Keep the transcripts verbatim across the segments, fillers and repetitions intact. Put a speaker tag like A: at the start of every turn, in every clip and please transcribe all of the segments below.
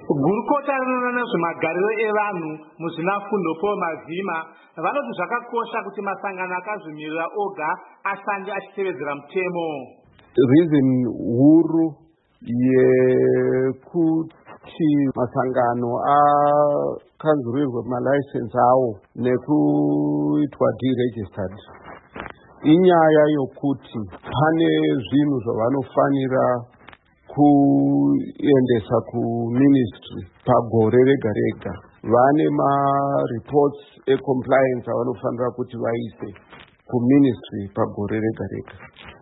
A: Gurukota rinoona nezvemagariro evanhu muzvinafundo Paul Mazima vanoti zvakakosha kuti masangano akazvimirira oga ashande achitevedzera mutemo.
B: Reason huru yekuti masangano akanzurirwe malicense awo nekuitwa deregistered inyaya yokuti pane zvinhu zvavanofanira kuendesa kuministry pagore rega rega. Vane ma-reports e-compliance avanofanira kuti vaise kuministry pagore rega rega.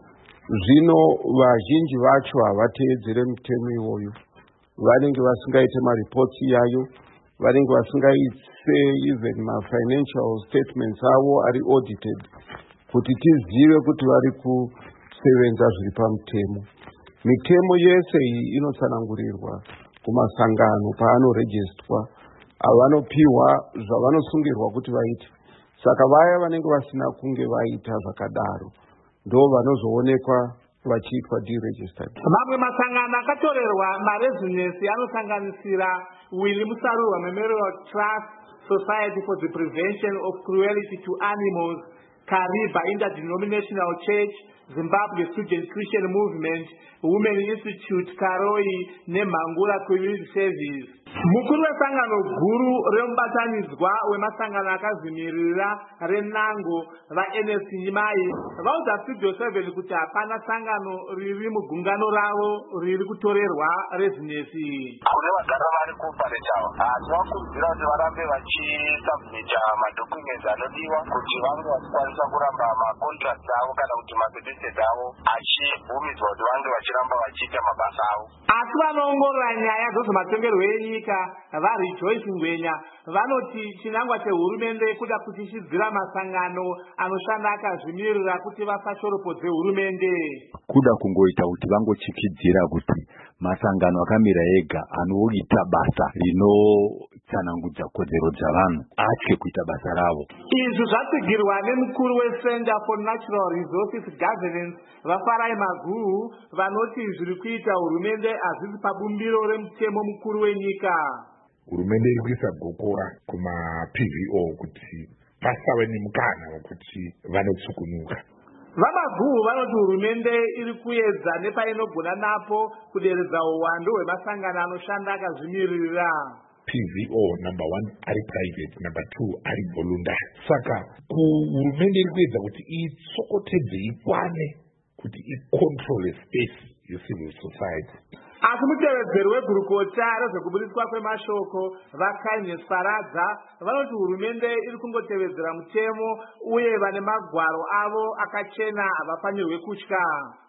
B: Zvino vazhinji vacho havateedzere mutemo iwoyo. Vanenge vasingaite ma-reports iyayo, vanenge vasingaise even ma-financial statements avo ari audited kuti tizive kuti vari kusevenza zviri pamutemo. Mitemo yese iyi inotsanangurirwa kumasangano paanoregistwa avanopiwa zvavanosungirwa kuti vaite. Saka vaya vanenge vasina kunge vaita zvakadaro ndo vanozoonekwa vachiitwa deregistered.
A: Mamwe masangano akatorerwa marezinesi anosanganisira Willy Musarurwa Memorial Trust, Society for the Prevention of Cruelty to Animals, Kariba Interdenominational Church, Zimbabwe Student Christian Movement, Women Institute, Karoi, Nemangura Community Service. Mukuru wesangano guru remubatanidzwa wemasangano akazvimirira renango va-N S Nyimai vauza Studio seven kuti hapana sangano riri mugungano ravo riri kutorerwa rezinesi.
C: Kune vagara vari kuparetawa tinovakurudzira kuti varambe vachisubmita madokuments anodiwa kuti vange vachikwanisa kuramba macontracts avo kana kuti maservices avo achibvumidzwa kuti vange vachiramba vachiita mabasa avo.
A: Asi vanoongorora nyaya dzezvematongerwo enyika vaRejoice Ngwenya vanoti chinangwa chehurumende kuda kutishidzira masangano anoshanda akazvimirira kuti vasashoropodze hurumende.
D: Kuda kungoita kuti vangochikidzira kuti masangano akamira ega anoita basa rinotsanangudza kodzero dzavanhu atye kuita basa ravo.
A: Izvi zvatsigirwa nemukuru weCenter for Natural Resources Governance vaFarai Maguhu vanoti zviri kuita hurumende hazvisi pabumbiro remutemo mukuru wenyika.
E: Hurumende iri kuisa gokora kuma-P V O kuti pasave nemukana wekuti vanotsukunuka.
A: VaMaguhu vanoti hurumende iri kuedza nepainogona napo kuderedza uwandu hwemasangano anoshanda akazvimirira.
E: P V O number one ari private, number two ari voluntary. Saka hurumende iri kuedza kuti itsokotedze ikwane kuti icontrol space yecivil society.
A: Asi mutevedzeri wegurukota rezvekubudiswa kwemashoko vaKaines Faradza vanoti hurumende iri kungotevedzera mutemo uye vane magwaro avo akachena havafanirwe kutya.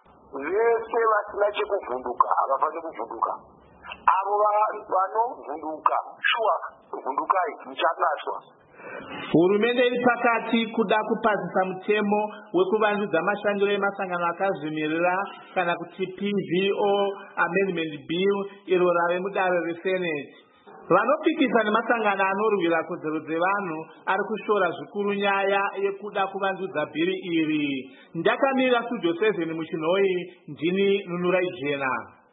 C: Vese vasina chekuvhunduka havafaniri kuvhunduka. Avo vanovhunduka shuwa kuvhundukai muchakaswa.
A: Hurumende iri pakati kuda kupasisa mutemo wekuvandudza mashandiro emasangano akazvimirira kana kuti P V O Amendment Bill iro rave mudare reSenate. Vanopikisa nemasangano anorwira kodzero dzevanhu ari kushora zvikuru nyaya yekuda kuvandudza bhiri iri. Ndakamirira Studio seven muchinhoi ndini Nunurai Jena.